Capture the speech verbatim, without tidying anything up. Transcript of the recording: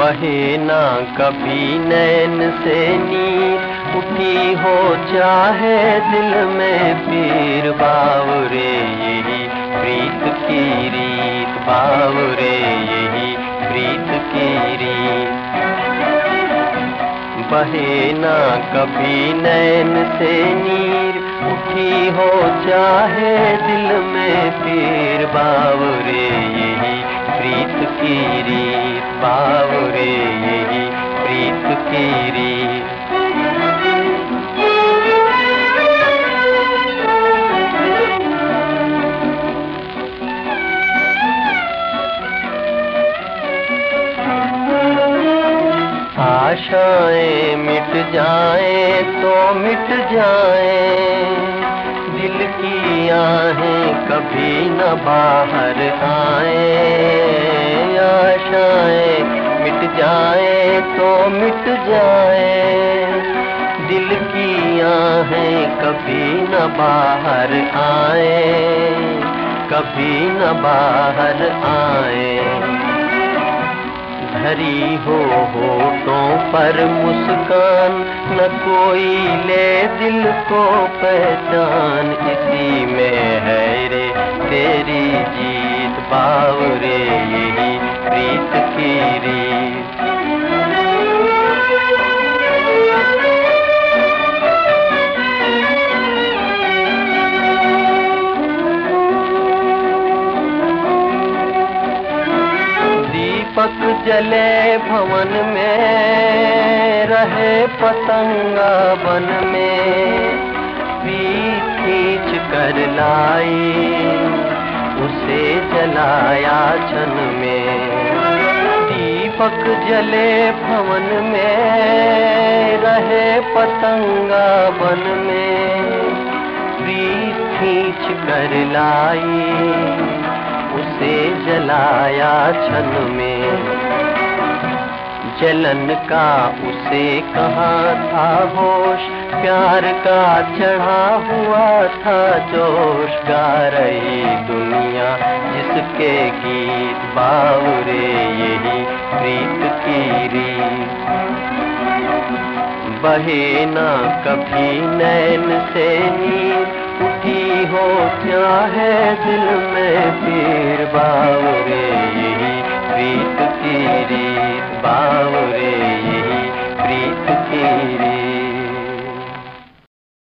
बहे ना कभी नैन से नीर, उठी हो चाहे दिल में पीर। बावरे यही प्रीत की रीत, बावरे यही प्रीत की रीत। बहे ना कभी नैन से नीर, उठी हो चाहे दिल में पीर। बावरे यही प्रीत की रीत, बावरे यही प्रीत की रीत। आशाएं मिट जाएं तो मिट जाएं, दिल की आहें कभी न बाहर आएं। आशाएं मिट जाएं तो मिट जाएं, दिल की आहें कभी न बाहर आएं, कभी न बाहर आएं। धरी हो होठों पर मुस्कान, न कोई ले दिल को पहचान। इसी में है रे तेरी जीत, बावरे यही प्रीत की रीत। दीपक जले भवन में, रहे पतंगा बन में। पीठ खींच कर लाई, उसे जलाया छन में। दीपक जले भवन में, रहे पतंगा बन में। पीठ खींच कर लाई, उसे जलाया छन में। जलन का उसे कहाँ था होश, प्यार का चढ़ा हुआ था जोश। गा रही दुनिया जिसके गीत, बावरे यही प्रीत की रीत। बहे ना कभी नैन से नीर, उठी हो चाहे दिल में पीर। बावरे